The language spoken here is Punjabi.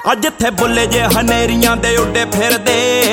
ਅੱਜ ਜਿੱਥੇ ਬੁੱਲੇ ਜੇ ਹਨੇਰੀਆਂ ਦੇ ਉੱਡੇ ਫਿਰਦੇ